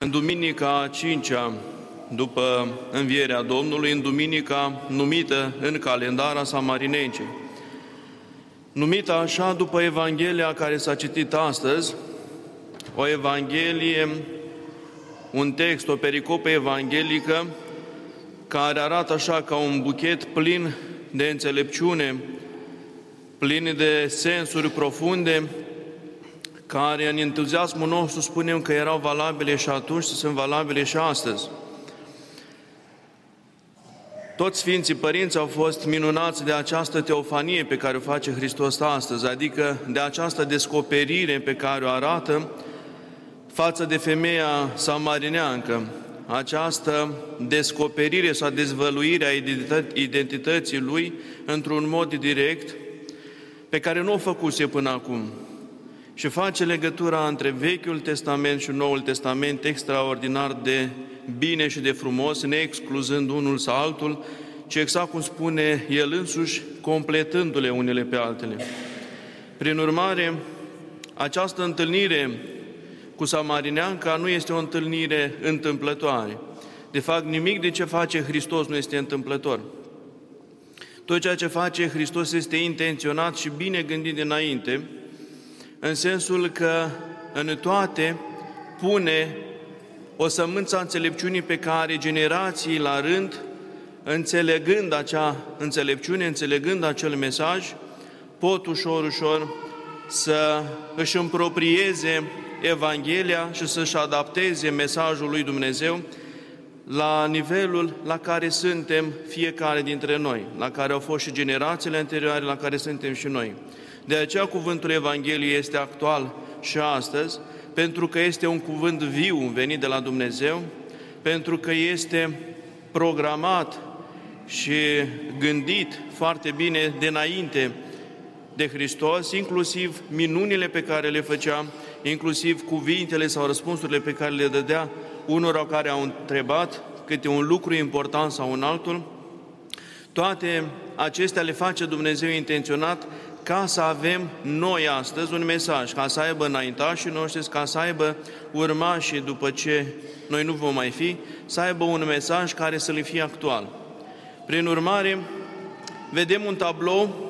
În duminica a 5-a, după învierea Domnului, în duminica numită în calendar a Samarinenței, numită așa după Evanghelia care s-a citit astăzi, o Evanghelie, un text, o pericopă evanghelică care arată așa ca un buchet plin de înțelepciune, plin de sensuri profunde, care în entuziasmul nostru spunem că erau valabile și atunci și sunt valabile și astăzi. Toți Sfinții Părinți au fost minunați de această teofanie pe care o face Hristos astăzi, adică de această descoperire pe care o arată față de femeia samarineancă, această descoperire sau dezvăluire a identității lui într-un mod direct, pe care nu o făcuse până acum. Și face legătura între Vechiul Testament și Noul Testament extraordinar de bine și de frumos, neexcluzând unul sau altul, ci exact cum spune el însuși, completându-le unele pe altele. Prin urmare, această întâlnire cu samarineanca nu este o întâlnire întâmplătoare. De fapt, nimic de ce face Hristos nu este întâmplător. Tot ceea ce face Hristos este intenționat și bine gândit dinainte, în sensul că în toate pune o sămânță a înțelepciunii pe care generații la rând, înțelegând acea înțelepciune, înțelegând acel mesaj, pot ușor să își împroprieze Evanghelia și să-și adapteze mesajul lui Dumnezeu la nivelul la care suntem fiecare dintre noi, la care au fost și generațiile anterioare, la care suntem și noi. De aceea cuvântul Evangheliei este actual și astăzi, pentru că este un cuvânt viu venit de la Dumnezeu, pentru că este programat și gândit foarte bine dinainte de Hristos, inclusiv minunile pe care le făcea, inclusiv cuvintele sau răspunsurile pe care le dădea unora care au întrebat câte un lucru important sau un altul. Toate acestea le face Dumnezeu intenționat ca să avem noi astăzi un mesaj, ca să aibă înaintașii noștri, ca să aibă urmașii după ce noi nu vom mai fi, să aibă un mesaj care să le fie actual. Prin urmare, vedem un tablou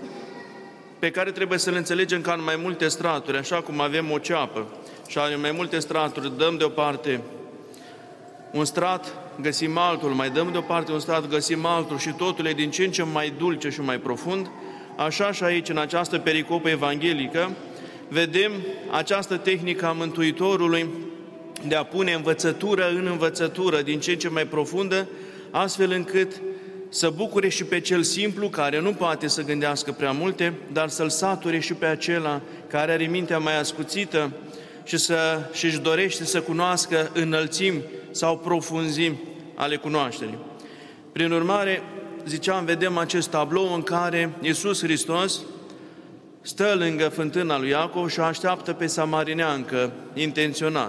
pe care trebuie să-l înțelegem ca în mai multe straturi, așa cum avem o ceapă și în mai multe straturi dăm deoparte un strat, găsim altul, mai dăm deoparte un strat, găsim altul și totul e din ce în ce mai dulce și mai profund. Așa și aici, în această pericopă evanghelică, vedem această tehnică a Mântuitorului de a pune învățătură în învățătură din ce în ce mai profundă, astfel încât să bucure și pe cel simplu, care nu poate să gândească prea multe, dar să-l sature și pe acela care are mintea mai ascuțită și își dorește să cunoască înălțimi sau profunzimi ale cunoașterii. Prin urmare, ziceam, vedem acest tablou în care Iisus Hristos stă lângă fântâna lui Iacov și așteaptă pe samarineancă, intenționat.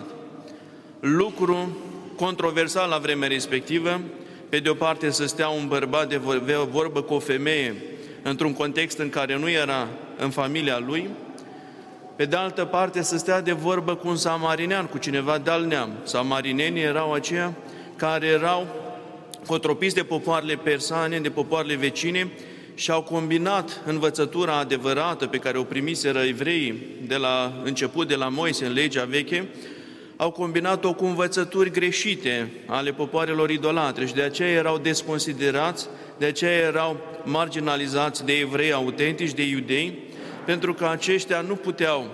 Lucru controversal la vremea respectivă, pe de o parte să stea un bărbat de vorbă cu o femeie într-un context în care nu era în familia lui, pe de altă parte să stea de vorbă cu un samarinean, cu cineva de alt neam. Samarinenii erau aceia care erau cotropiți de popoarele persane, de popoarele vecine și au combinat învățătura adevărată pe care o primiseră evreii de la început, de la Moise în legea veche, au combinat-o cu învățături greșite ale popoarelor idolatre și de aceea erau desconsiderați, de aceea erau marginalizați de evrei autentici, de iudei, pentru că aceștia nu puteau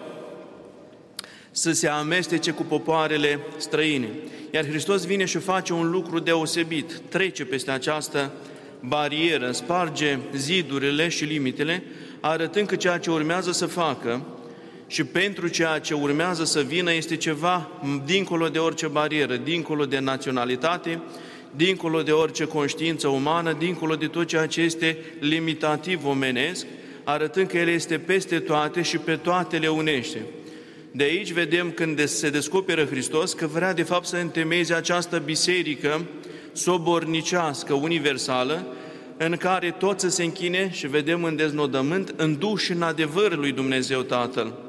să se amestece cu popoarele străine. Iar Hristos vine și face un lucru deosebit, trece peste această barieră, sparge zidurile și limitele, arătând că ceea ce urmează să facă și pentru ceea ce urmează să vină este ceva dincolo de orice barieră, dincolo de naționalitate, dincolo de orice conștiință umană, dincolo de tot ceea ce este limitativ omenesc, arătând că El este peste toate și pe toate le unește. De aici vedem când se descoperă Hristos că vrea de fapt să întemeieze această biserică sobornicească, universală, în care toți să se închine și vedem în deznodământ, în duh și în adevăr lui Dumnezeu Tatăl.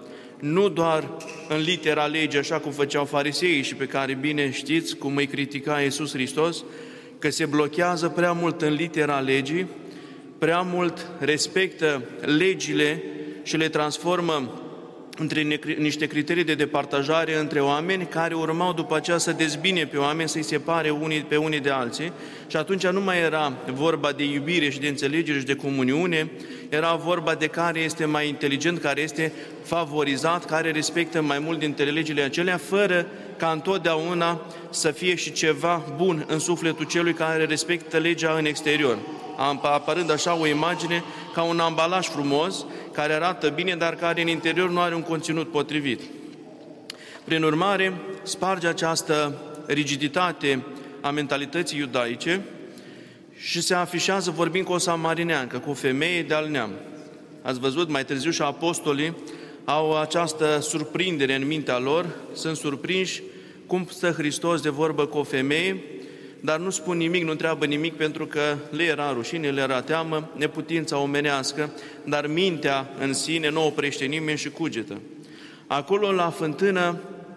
nu doar în litera legii, așa cum făceau fariseii și pe care bine știți cum îi critica Iisus Hristos, că se blochează prea mult în litera legii, prea mult respectă legile și le transformă între niște criterii de departajare între oameni care urmau după aceea să dezbine pe oameni, să-i separe unii pe unii de alții. Și atunci nu mai era vorba de iubire și de înțelegere și de comuniune, era vorba de care este mai inteligent, care este favorizat, care respectă mai mult dintre legile acelea, fără ca întotdeauna să fie și ceva bun în sufletul celui care respectă legea în exterior, apărând așa o imagine ca un ambalaj frumos, care arată bine, dar care în interior nu are un conținut potrivit. Prin urmare, sparge această rigiditate a mentalității iudaice și se afișează vorbind cu o samarineancă, cu o femeie de-al neam. Ați văzut, mai târziu și apostolii au această surprindere în mintea lor, sunt surprinși cum stă Hristos de vorbă cu o femeie, dar nu spun nimic, nu întreabă nimic, pentru că le era rușine, le era teamă, neputința omenească, dar mintea în sine nu oprește nimeni și cugetă. Acolo, la fântână,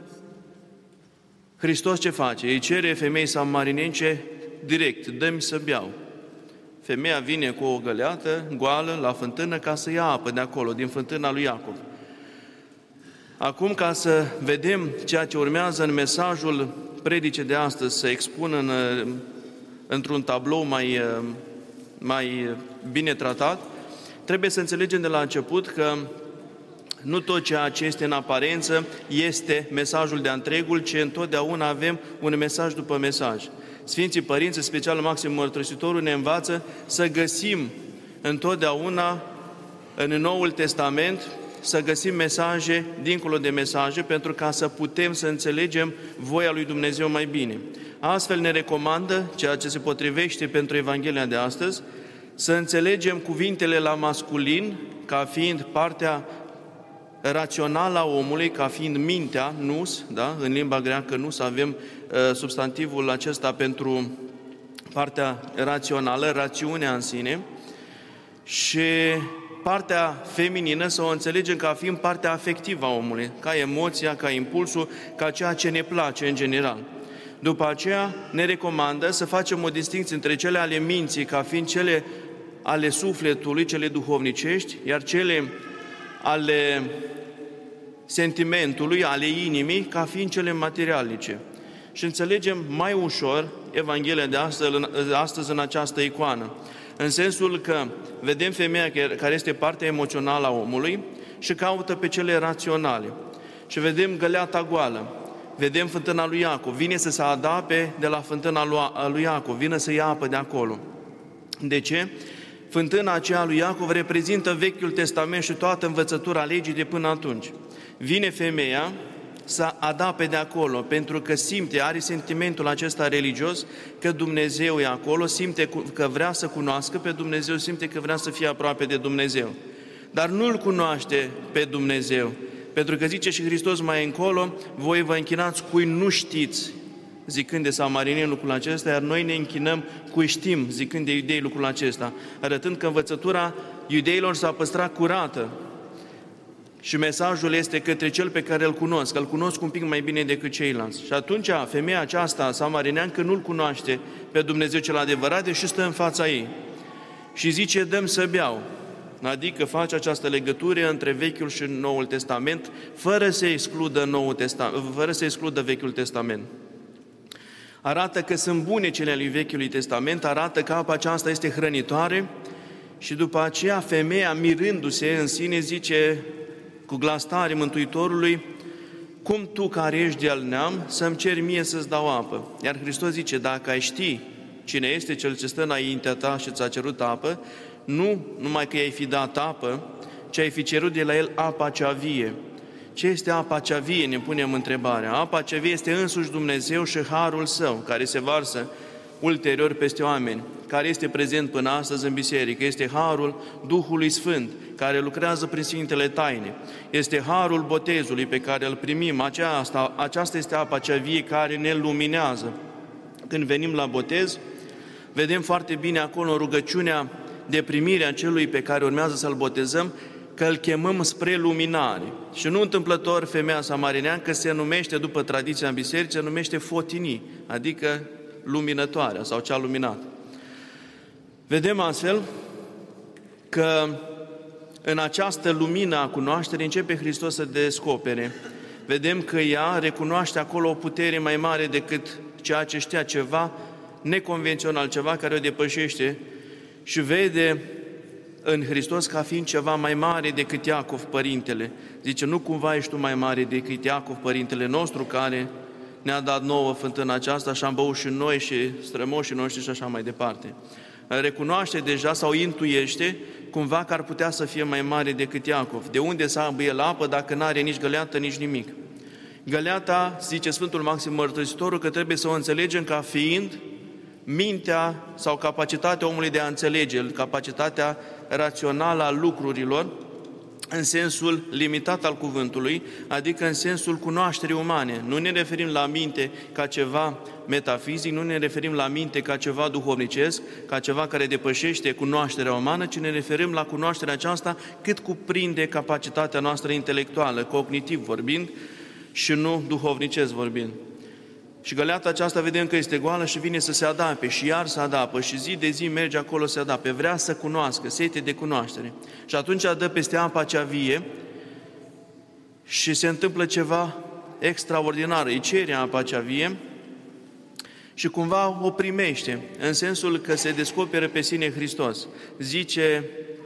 Hristos ce face? Îi cere femeii samarinence direct, dă-mi să beau. Femeia vine cu o găleată goală la fântână ca să ia apă de acolo, din fântâna lui Iacov. Acum, ca să vedem ceea ce urmează în mesajul predicii de astăzi, să expun într-un tablou mai bine tratat, trebuie să înțelegem de la început că nu tot ceea ce este în aparență este mesajul de întregul, ci întotdeauna avem un mesaj după mesaj. Sfinții Părinți, în special Maxim Mărturisitorul, ne învață să găsim întotdeauna în Noul Testament, să găsim mesaje dincolo de mesaje, pentru ca să putem să înțelegem voia lui Dumnezeu mai bine. Astfel ne recomandă, ceea ce se potrivește pentru Evanghelia de astăzi, să înțelegem cuvintele la masculin ca fiind partea rațională a omului, ca fiind mintea, nous, da? În limba greacă nous avem substantivul acesta pentru partea rațională, rațiunea în sine, și partea feminină să o înțelegem ca fiind partea afectivă a omului, ca emoția, ca impulsul, ca ceea ce ne place în general. După aceea ne recomandă să facem o distinție între cele ale minții, ca fiind cele ale sufletului, cele duhovnicești, iar cele ale sentimentului, ale inimii, ca fiind cele materialice. Și înțelegem mai ușor Evanghelia de astăzi în această icoană, în sensul că vedem femeia care este partea emoțională a omului și caută pe cele raționale. Și vedem găleata goală, vedem fântâna lui Iacov, vine să se adape de la fântâna lui Iacov, vine să ia apă de acolo. De ce? Fântâna aceea lui Iacov reprezintă Vechiul Testament și toată învățătura legii de până atunci. Vine femeia să adape de acolo, pentru că simte, are sentimentul acesta religios că Dumnezeu e acolo, simte că vrea să cunoască pe Dumnezeu, simte că vrea să fie aproape de Dumnezeu. Dar nu-L cunoaște pe Dumnezeu, pentru că zice și Hristos mai încolo, voi vă închinați cui nu știți, zicând de samarineni lucrul acesta, iar noi ne închinăm cui știm, zicând de iudei lucrul acesta, arătând că învățătura iudeilor s-a păstrat curată. Și mesajul este către cel pe care îl cunosc un pic mai bine decât ceilalți. Și atunci femeia aceasta samarineancă nu-L cunoaște pe Dumnezeu cel adevărat, deși stă în fața ei. Și zice, dă-mi să beau. Adică face această legătură între Vechiul și Noul Testament, fără să excludă Vechiul Testament. Arată că sunt bune cele ale Vechiului Testament, arată că apa aceasta este hrănitoare și după aceea femeia, mirându-se în sine, zice cu glas tare Mântuitorului, cum tu care ești de-al neam să-mi ceri mie să-ți dau apă? Iar Hristos zice, dacă ai ști cine este cel ce stă înaintea ta și ți-a cerut apă, nu numai că i-ai fi dat apă, ci ai fi cerut de la el apa cea vie. Ce este apa cea vie? Ne punem întrebarea. Apa cea vie este însuși Dumnezeu și harul Său, care se varsă ulterior peste oameni, care este prezent până astăzi în biserică. Este harul Duhului Sfânt, care lucrează prin Sfintele Taine. Este harul botezului pe care îl primim. Aceasta este apa cea vie care ne luminează. Când venim la botez, vedem foarte bine acolo în rugăciunea de primire a celui pe care urmează să-l botezăm, că îl chemăm spre luminare. Și nu întâmplător femeia samarineancă se numește, după tradiția în biserică, se numește Fotinii, adică luminătoarea sau cea luminată. Vedem astfel că în această lumină a cunoașterii începe Hristos să descopere. Vedem că ea recunoaște acolo o putere mai mare decât ceea ce știa, ceva neconvențional, ceva care o depășește, și vede în Hristos ca fiind ceva mai mare decât Iacov, părintele. Zice, nu cumva ești tu mai mare decât Iacov, părintele nostru, care ne-a dat nouă fântâna aceasta și am băut și noi și strămoșii noștri și așa mai departe. Recunoaște deja sau intuiește cumva că ar putea să fie mai mare decât Iacov. De unde să aibă el apă dacă n-are nici găleată, nici nimic? Găleata, zice Sfântul Maxim Mărturisitorul, că trebuie să o înțelegem ca fiind mintea sau capacitatea omului de a înțelege, capacitatea rațională a lucrurilor, în sensul limitat al cuvântului, adică în sensul cunoașterii umane. Nu ne referim la minte ca ceva metafizic, nu ne referim la minte ca ceva duhovnicesc, ca ceva care depășește cunoașterea umană, ci ne referim la cunoașterea aceasta cât cuprinde capacitatea noastră intelectuală, cognitiv vorbind, și nu duhovnicesc vorbind. Și găleata aceasta vedem că este goală și vine să se adape și iar să adapă și zi de zi merge acolo să se adape, vrea să cunoască, sete de cunoaștere. Și atunci dă peste apa cea vie și se întâmplă ceva extraordinar, îi cere apa cea vie și cumva o primește, în sensul că se descoperă pe sine Hristos. Zice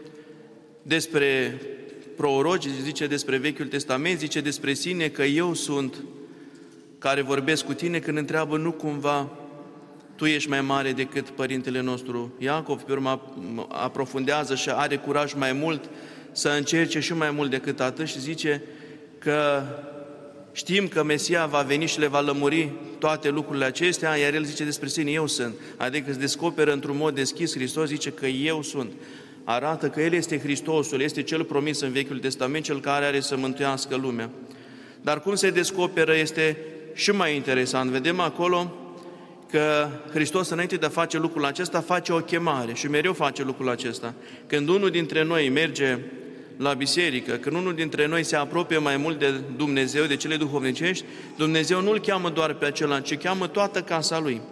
despre proroci, zice despre Vechiul Testament, zice despre sine că eu sunt care vorbesc cu tine, când întreabă nu cumva tu ești mai mare decât părintele nostru Iacov, pe urmă aprofundează și are curaj mai mult să încerce și mai mult decât atât și zice că știm că Mesia va veni și le va lămuri toate lucrurile acestea, iar el zice despre sine, eu sunt, adică îți descoperă într-un mod deschis Hristos, zice că eu sunt. Arată că El este Hristosul, este Cel promis în Vechiul Testament, Cel care are să mântuiască lumea. Dar cum se descoperă este și mai interesant. Vedem acolo că Hristos, înainte de a face lucrul acesta, face o chemare și mereu face lucrul acesta. Când unul dintre noi merge la biserică, când unul dintre noi se apropie mai mult de Dumnezeu, de cele duhovnicești, Dumnezeu nu îl cheamă doar pe acela, ci cheamă toată casa lui.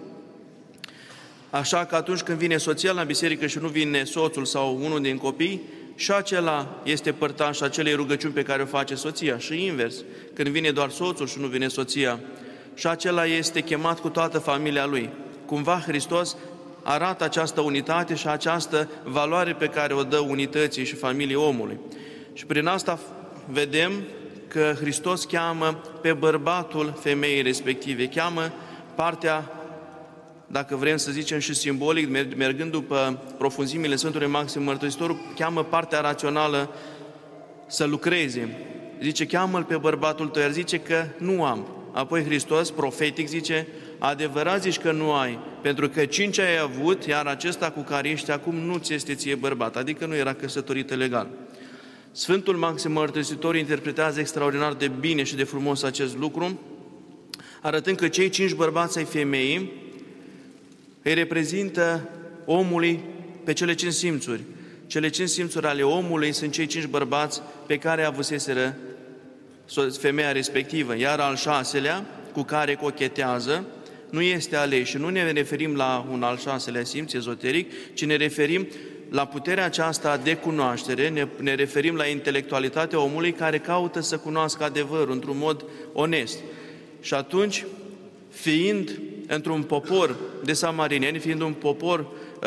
Așa că atunci când vine soția la biserică și nu vine soțul sau unul din copii, și acela este părtaș acelei rugăciuni pe care o face soția. Și invers, când vine doar soțul și nu vine soția, și acela este chemat cu toată familia lui. Cumva Hristos arată această unitate și această valoare pe care o dă unității și familiei omului. Și prin asta vedem că Hristos cheamă pe bărbatul femeii respective, cheamă partea, dacă vrem să zicem și simbolic, mergând după profunzimile Sfântului Maxim Mărturisitorul, cheamă partea rațională să lucreze. Zice, cheamă-l pe bărbatul tău, iar zice că nu am. Apoi Hristos, profetic, zice, adevărat zici că nu ai, pentru că 5 ai avut, iar acesta cu care ești acum nu ți este ție bărbat, adică nu era căsătorită legal. Sfântul Maxim Mărturisitor interpretează extraordinar de bine și de frumos acest lucru, arătând că cei 5 bărbați ai femeii îi reprezintă omului pe cele 5 simțuri. Cele 5 simțuri ale omului sunt cei 5 bărbați pe care avuseseră femeia respectivă. Iar al 6-lea, cu care cochetează, nu este ales. Și nu ne referim la un al 6-lea simț ezoteric, ci ne referim la puterea aceasta de cunoaștere, ne referim la intelectualitatea omului care caută să cunoască adevărul într-un mod onest. Și atunci, fiind într-un popor de samarineni, fiind un popor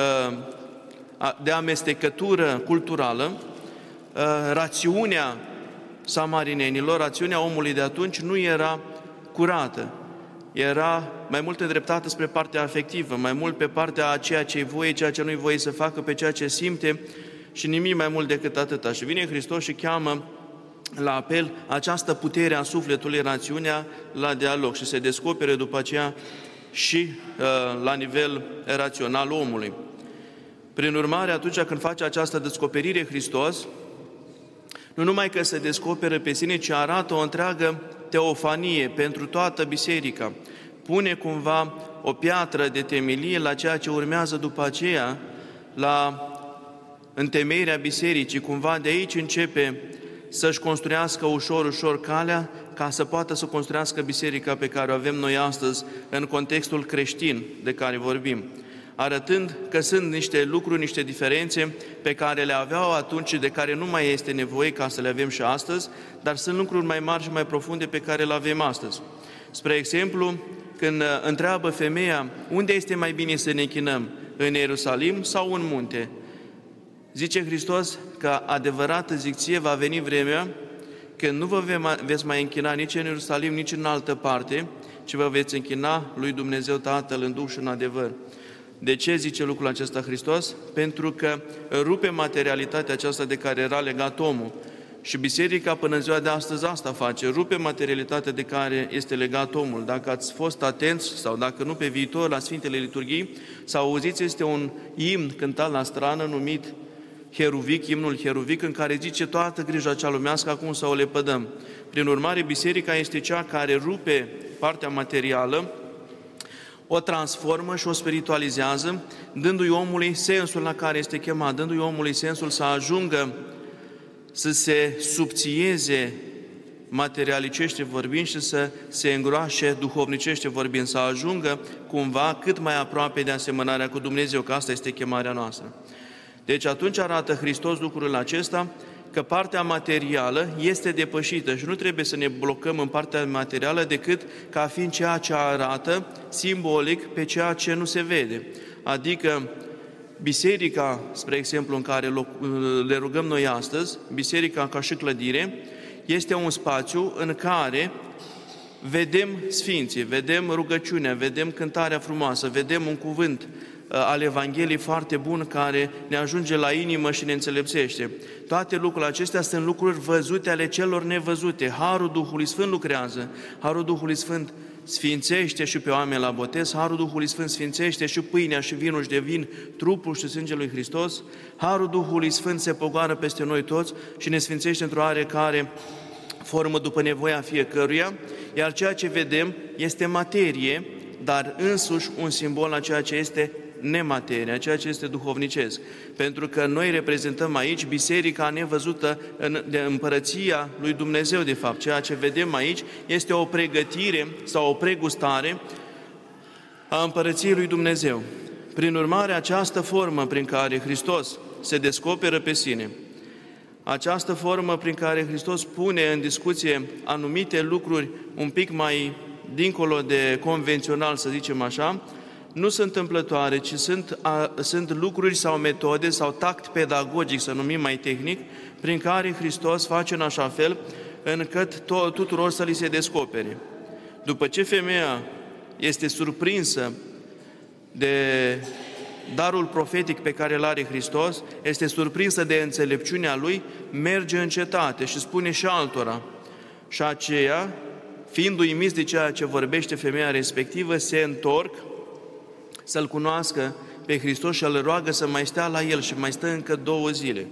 de amestecătură culturală, rațiunea samarinenilor, rațiunea omului de atunci nu era curată. Era mai mult îndreptată spre partea afectivă, mai mult pe partea a ceea ce-i voie, ceea ce nu-i voie să facă, pe ceea ce simte și nimic mai mult decât atâta. Și vine Hristos și cheamă la apel această putere a sufletului, rațiunea, la dialog și se descopere după aceea și la nivel rațional omului. Prin urmare, atunci când face această descoperire Hristos, nu numai că se descoperă pe sine, ci arată o întreagă teofanie pentru toată biserica. Pune cumva o piatră de temelie la ceea ce urmează după aceea, la întemeierea bisericii, cumva de aici începe să-și construiască ușor calea ca să poată să construiască biserica pe care o avem noi astăzi în contextul creștin de care vorbim, arătând că sunt niște lucruri, niște diferențe pe care le aveau atunci și de care nu mai este nevoie ca să le avem și astăzi, dar sunt lucruri mai mari și mai profunde pe care le avem astăzi. Spre exemplu, când întreabă femeia unde este mai bine să ne închinăm, în Ierusalim sau în munte, zice Hristos că adevărată zic ție, va veni vremea când nu vă veți mai închina nici în Ierusalim, nici în altă parte, ci vă veți închina lui Dumnezeu Tatăl în Duh și în adevăr. De ce zice lucrul acesta Hristos? Pentru că rupe materialitatea aceasta de care era legat omul. Și biserica până în ziua de astăzi asta face, rupe materialitatea de care este legat omul. Dacă ați fost atenți sau dacă nu pe viitor la Sfintele Liturghii, sau auziți, este un imn cântat la strană numit Heruvic, imnul Heruvic, în care zice toată grija cea lumească acum să o lepădăm. Prin urmare, biserica este cea care rupe partea materială, o transformă și o spiritualizează, dându-i omului sensul la care este chemat, dându-i omului sensul să ajungă să se subțieze materialicește vorbind și să se îngroașe duhovnicește vorbind, să ajungă cumva cât mai aproape de asemănarea cu Dumnezeu, că asta este chemarea noastră. Deci atunci arată Hristos lucrul acesta, că partea materială este depășită și nu trebuie să ne blocăm în partea materială decât ca fiind ceea ce arată simbolic pe ceea ce nu se vede. Adică biserica, spre exemplu, în care le rugăm noi astăzi, biserica ca și clădire, este un spațiu în care vedem sfinții, vedem rugăciunea, vedem cântarea frumoasă, vedem un cuvânt al Evangheliei foarte bun care ne ajunge la inimă și ne înțelepțește. Toate lucrurile acestea sunt lucruri văzute ale celor nevăzute. Harul Duhului Sfânt lucrează. Harul Duhului Sfânt sfințește și pe oameni la botez, Harul Duhului Sfânt sfințește și pâinea și vinul își devin trupul și sângele lui Hristos, Harul Duhului Sfânt se pogoară peste noi toți și ne sfințește într-o oarecare formă după nevoia fiecăruia, iar ceea ce vedem este materie, dar însuși un simbol a ceea ce este nemateria, ceea ce este duhovnicesc. Pentru că noi reprezentăm aici biserica nevăzută de împărăția lui Dumnezeu, de fapt. Ceea ce vedem aici este o pregătire sau o pregustare a împărăției lui Dumnezeu. Prin urmare, această formă prin care Hristos se descoperă pe sine, această formă prin care Hristos pune în discuție anumite lucruri un pic mai dincolo de convențional, să zicem așa, nu sunt întâmplătoare, ci sunt lucruri sau metode sau tact pedagogic, să numim mai tehnic, prin care Hristos face în așa fel încât tuturor să li se descopere. După ce femeia este surprinsă de darul profetic pe care îl are Hristos, este surprinsă de înțelepciunea Lui, merge în cetate și spune și altora. Și aceia, fiind uimiți de ceea ce vorbește femeia respectivă, se întorc să-L cunoască pe Hristos și îl roagă să mai stea la El și mai stă încă 2 zile.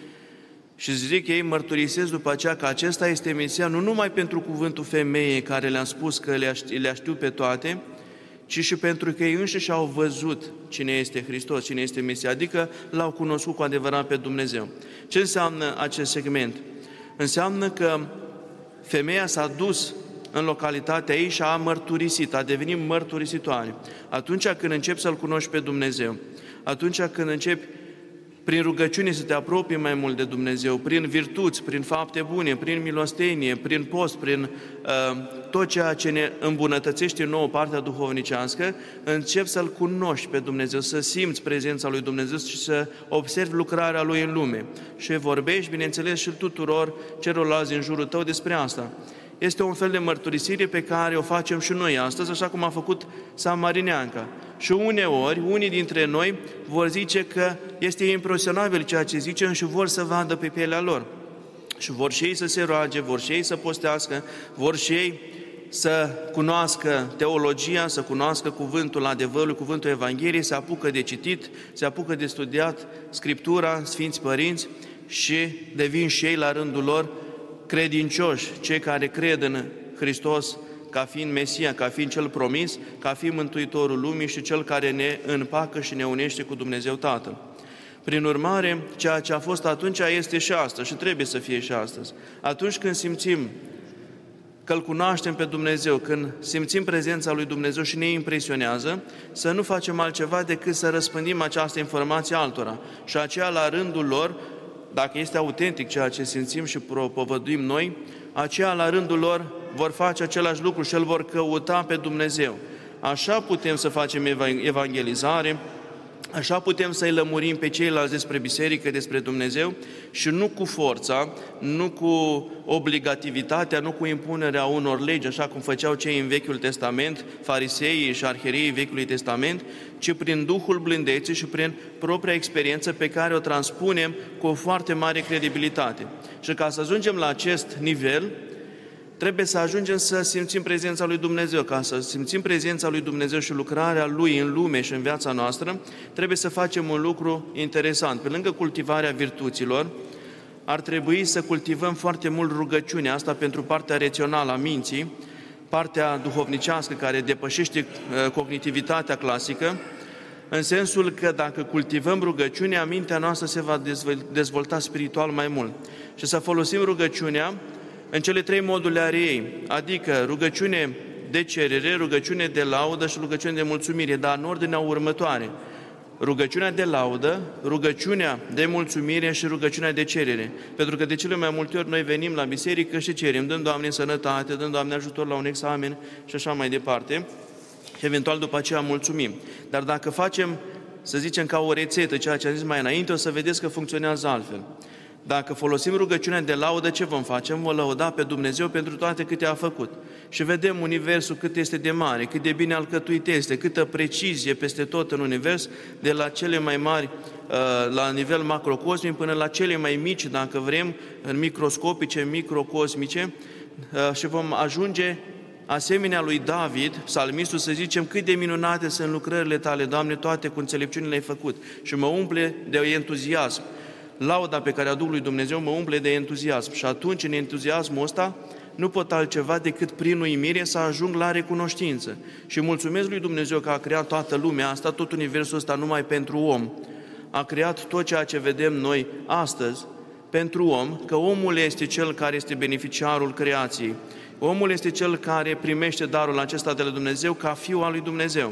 Și zic ei, mărturisesc după aceea că acesta este Mesia, nu numai pentru cuvântul femeii care le-am spus că le știu pe toate, ci și pentru că ei înșiși au văzut cine este Hristos, cine este Mesia, adică L-au cunoscut cu adevărat pe Dumnezeu. Ce înseamnă acest segment? Înseamnă că femeia s-a dus în localitatea ei și a mărturisit, a devenit mărturisitoare. Atunci când începi să-L cunoști pe Dumnezeu, atunci când începi prin rugăciune să te apropii mai mult de Dumnezeu, prin virtuți, prin fapte bune, prin milostenie, prin post, prin tot ceea ce ne îmbunătățește nouă partea duhovnicească, începi să-L cunoști pe Dumnezeu, să simți prezența lui Dumnezeu și să observi lucrarea Lui în lume. Și vorbești, bineînțeles, și tuturor celorlalți în jurul tău despre asta. Este un fel de mărturisire pe care o facem și noi astăzi, așa cum a făcut Samarineanca. Și uneori, unii dintre noi vor zice că este impresionabil ceea ce zicem și vor să vadă pe pielea lor. Și vor și ei să se roage, vor și ei să postească, vor și ei să cunoască teologia, să cunoască cuvântul adevărului, cuvântul Evangheliei, se apucă de citit, se apucă de studiat Scriptura, Sfinți Părinți și devin și ei la rândul lor credincioși, cei care cred în Hristos ca fiind Mesia, ca fiind Cel promis, ca fiind Mântuitorul lumii și Cel care ne împacă și ne unește cu Dumnezeu Tatăl. Prin urmare, ceea ce a fost atunci este și astăzi și trebuie să fie și astăzi. Atunci când simțim că îl cunoaștem pe Dumnezeu, când simțim prezența lui Dumnezeu și ne impresionează, să nu facem altceva decât să răspândim această informație altora. Și aceea, la rândul lor, dacă este autentic ceea ce simțim și propovăduim noi, aceia la rândul lor vor face același lucru și îl vor căuta pe Dumnezeu. Așa putem să facem evangelizare, așa putem să-i lămurim pe ceilalți despre biserică, despre Dumnezeu și nu cu forța, nu cu obligativitatea, nu cu impunerea unor legi, așa cum făceau cei în Vechiul Testament, fariseii și arhiereii Vechiului Testament, ci prin Duhul blândeții și prin propria experiență pe care o transpunem cu o foarte mare credibilitate. Și ca să ajungem la acest nivel, trebuie să ajungem să simțim prezența lui Dumnezeu. Ca să simțim prezența lui Dumnezeu și lucrarea Lui în lume și în viața noastră, trebuie să facem un lucru interesant. Pe lângă cultivarea virtuților, ar trebui să cultivăm foarte mult rugăciunea asta pentru partea rațională a minții, partea duhovnicească care depășește cognitivitatea clasică, în sensul că dacă cultivăm rugăciunea, mintea noastră se va dezvolta spiritual mai mult. Și să folosim rugăciunea în cele 3 moduri ale ei, adică rugăciune de cerere, rugăciune de laudă și rugăciune de mulțumire, dar în ordinea următoare: rugăciunea de laudă, rugăciunea de mulțumire și rugăciunea de cerere. Pentru că de cele mai multe ori noi venim la biserică și cerem, dăm Doamne sănătate, dăm Doamne ajutor la un examen și așa mai departe, și eventual după aceea mulțumim. Dar dacă facem, să zicem, ca o rețetă, ceea ce am zis mai înainte, o să vedeți că funcționează altfel. Dacă folosim rugăciunea de laudă, ce vom face? Vom lăuda pe Dumnezeu pentru toate câte a făcut. Și vedem universul cât este de mare, cât de bine alcătuit este, câtă precizie peste tot în univers, de la cele mai mari, la nivel macrocosmic, până la cele mai mici, dacă vrem, în microscopice, microcosmice, și vom ajunge asemenea lui David, psalmistul, să zicem, cât de minunate sunt lucrările tale, Doamne, toate cu înțelepciune le-ai făcut. Și mă umple de entuziasm. Lauda pe care aduc lui Dumnezeu mă umple de entuziasm și atunci, în entuziasmul ăsta, nu pot altceva decât prin uimire să ajung la recunoștință. Și mulțumesc lui Dumnezeu că a creat toată lumea asta, tot universul ăsta numai pentru om. A creat tot ceea ce vedem noi astăzi pentru om, că omul este cel care este beneficiarul creației. Omul este cel care primește darul acesta de la Dumnezeu ca fiu al lui Dumnezeu.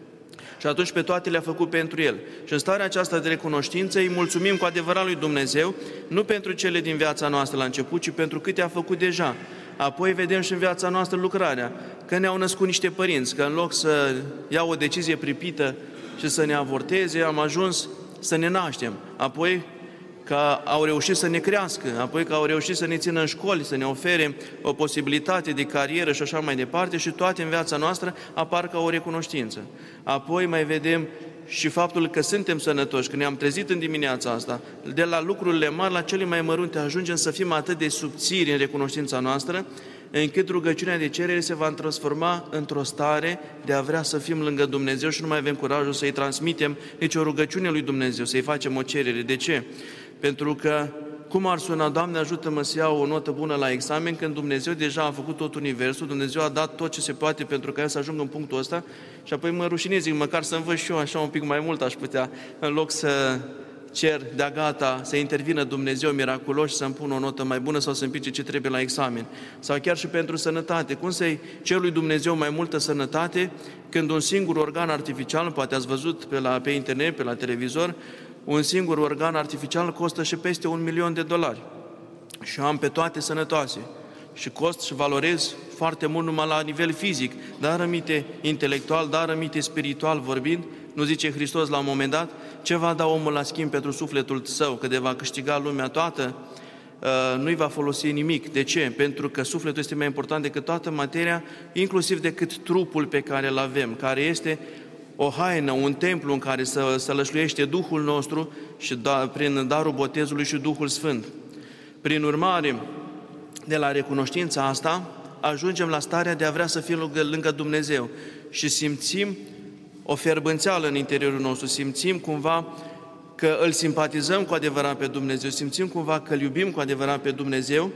Și atunci pe toate le-a făcut pentru El. Și în starea aceasta de recunoștință îi mulțumim cu adevărat lui Dumnezeu, nu pentru cele din viața noastră la început, ci pentru câte a făcut deja. Apoi vedem și în viața noastră lucrarea, că ne-au născut niște părinți, că în loc să iau o decizie pripită și să ne avorteze, am ajuns să ne naștem. Apoi că au reușit să ne crească, apoi că au reușit să ne țină în școli, să ne ofere o posibilitate de carieră și așa mai departe, și toate în viața noastră apar ca o recunoștință. Apoi mai vedem și faptul că suntem sănătoși, că ne-am trezit în dimineața asta, de la lucrurile mari la cele mai mărunte, ajungem să fim atât de subțiri în recunoștința noastră, încât rugăciunea de cerere se va transforma într-o stare de a vrea să fim lângă Dumnezeu și nu mai avem curajul să-i transmitem nici o rugăciune lui Dumnezeu, să-i facem o cerere. De ce? Pentru că, cum ar suna, Doamne ajută-mă să iau o notă bună la examen, când Dumnezeu deja a făcut tot universul, Dumnezeu a dat tot ce se poate pentru ca eu să ajung în punctul ăsta și apoi mă rușinez, zic, măcar să învăț și eu așa un pic mai mult aș putea, în loc să cer de-a gata să intervină Dumnezeu miraculos și să-mi pună o notă mai bună sau să-mi pice ce trebuie la examen. Sau chiar și pentru sănătate. Cum să-i cer lui Dumnezeu mai multă sănătate când un singur organ artificial, poate ați văzut pe internet, pe la televizor, un singur organ artificial costă și peste $1.000.000. Și am pe toate sănătoase. Și cost și valorez foarte mult numai la nivel fizic, dar aminte intelectual, dar aminte spiritual vorbind. Nu zice Hristos la un moment dat, ce va da omul la schimb pentru sufletul său, că de va câștiga lumea toată, nu-i va folosi nimic. De ce? Pentru că sufletul este mai important decât toată materia, inclusiv decât trupul pe care îl avem, care este o haină, un templu în care să sălășluiește Duhul nostru și prin darul botezului și Duhul Sfânt. Prin urmare, de la recunoștința asta, ajungem la starea de a vrea să fim lângă Dumnezeu și simțim o fierbânțeală în interiorul nostru, simțim cumva că îl simpatizăm cu adevărat pe Dumnezeu, simțim cumva că îl iubim cu adevărat pe Dumnezeu,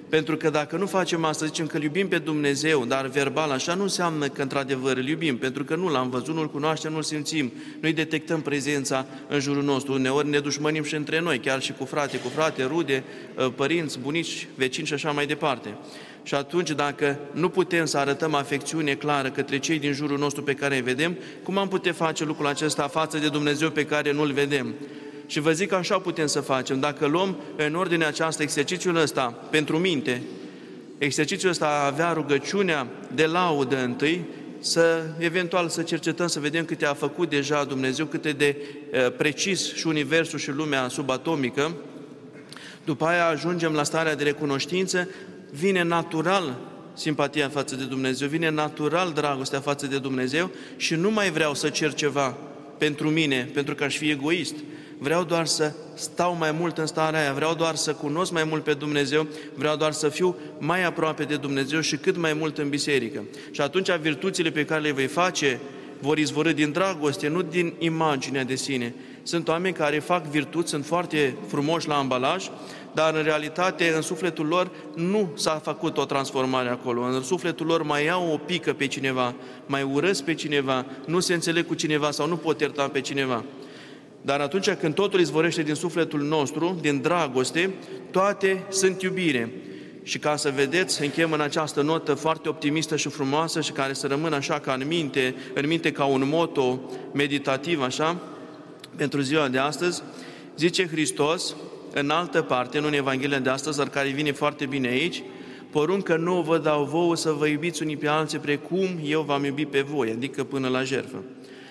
Pentru că dacă nu facem asta, zicem că îl iubim pe Dumnezeu, dar verbal așa, nu înseamnă că într-adevăr îl iubim, pentru că nu l-am văzut, nu-l cunoaștem, nu-l simțim, nu-i detectăm prezența în jurul nostru. Uneori ne dușmănim și între noi, chiar și cu frate, rude, părinți, bunici, vecini și așa mai departe. Și atunci, dacă nu putem să arătăm afecțiune clară către cei din jurul nostru pe care îi vedem, cum am putea face lucrul acesta față de Dumnezeu pe care nu-l vedem? Și vă zic că așa putem să facem. Dacă luăm în ordine aceasta exercițiul ăsta pentru minte, exercițiul ăsta a avea rugăciunea de laudă întâi, eventual să cercetăm, să vedem câte a făcut deja Dumnezeu, câte de precis și universul și lumea subatomică, după aia ajungem la starea de recunoștință, vine natural simpatia față de Dumnezeu, vine natural dragostea față de Dumnezeu și nu mai vreau să cer ceva pentru mine, pentru că aș fi egoist. Vreau doar să stau mai mult în starea aia, vreau doar să cunosc mai mult pe Dumnezeu, vreau doar să fiu mai aproape de Dumnezeu și cât mai mult în biserică. Și atunci virtuțile pe care le vei face vor izvorî din dragoste, nu din imaginea de sine. Sunt oameni care fac virtuți, sunt foarte frumoși la ambalaj, dar în realitate în sufletul lor nu s-a făcut o transformare acolo. În sufletul lor mai iau o pică pe cineva, mai urăsc pe cineva, nu se înțeleg cu cineva sau nu pot ierta pe cineva. Dar atunci când totul izvorăște din sufletul nostru, din dragoste, toate sunt iubire. Și ca să vedeți, închem în această notă foarte optimistă și frumoasă și care să rămână așa ca în minte ca un motto meditativ, așa, pentru ziua de astăzi, zice Hristos, în altă parte, nu în Evanghelia de astăzi, dar care vine foarte bine aici, poruncă nouă vă dau vouă să vă iubiți unii pe alții precum eu v-am iubit pe voi, adică până la jertfă.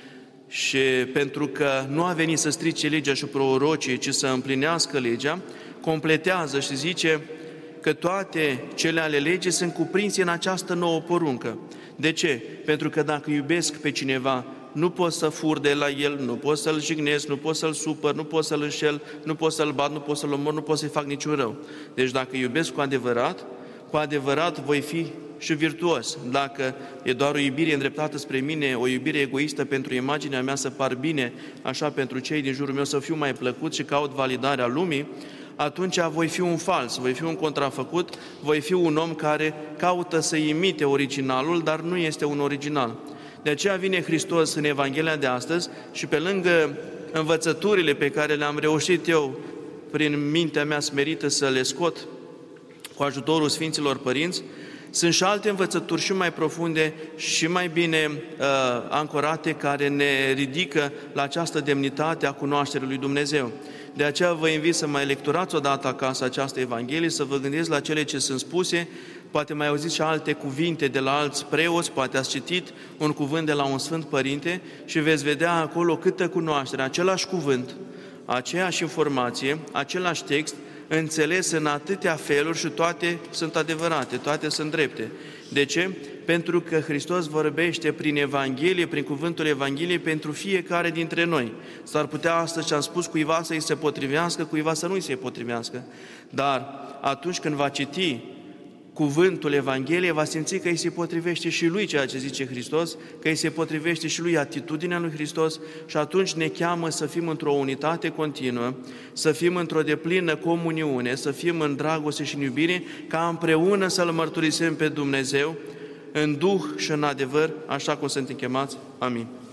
Și pentru că nu a venit să strice legea și prorocii, ci să împlinească legea, completează și zice că toate cele ale legii sunt cuprinse în această nouă poruncă. De ce? Pentru că dacă iubesc pe cineva, nu pot să fur de la el, nu pot să-l jignesc, nu pot să-l supăr, nu pot să-l înșel, nu pot să-l bat, nu pot să-l omor, nu pot să-i fac niciun rău. Deci dacă iubesc cu adevărat voi fi și virtuos. Dacă e doar o iubire îndreptată spre mine, o iubire egoistă pentru imaginea mea să par bine, așa pentru cei din jurul meu să fiu mai plăcut și caut validarea lumii, atunci voi fi un fals, voi fi un contrafăcut, voi fi un om care caută să imite originalul, dar nu este un original. De aceea vine Hristos în Evanghelia de astăzi și pe lângă învățăturile pe care le-am reușit eu prin mintea mea smerită să le scot cu ajutorul Sfinților Părinți, sunt și alte învățături și mai profunde și mai bine ancorate care ne ridică la această demnitate a cunoașterii lui Dumnezeu. De aceea vă invit să mai lecturați odată acasă această Evanghelie, să vă gândiți la cele ce sunt spuse, poate mai auziți și alte cuvinte de la alți preoți, poate ați citit un cuvânt de la un Sfânt Părinte și veți vedea acolo câtă cunoaștere, același cuvânt, aceeași informație, același text, înțeles în atâtea feluri și toate sunt adevărate, toate sunt drepte. De ce? Pentru că Hristos vorbește prin Evanghelie, prin cuvântul Evangheliei pentru fiecare dintre noi. S-ar putea astăzi ce am spus cuiva să îi se potrivească, cuiva să nu îi se potrivească. Dar atunci când va citi cuvântul Evangheliei, va simți că îi se potrivește și lui ceea ce zice Hristos, că îi se potrivește și lui atitudinea lui Hristos și atunci ne cheamă să fim într-o unitate continuă, să fim într-o deplină comuniune, să fim în dragoste și în iubire, ca împreună să-L mărturisim pe Dumnezeu în duh și în adevăr, așa cum suntem chemați. Amin.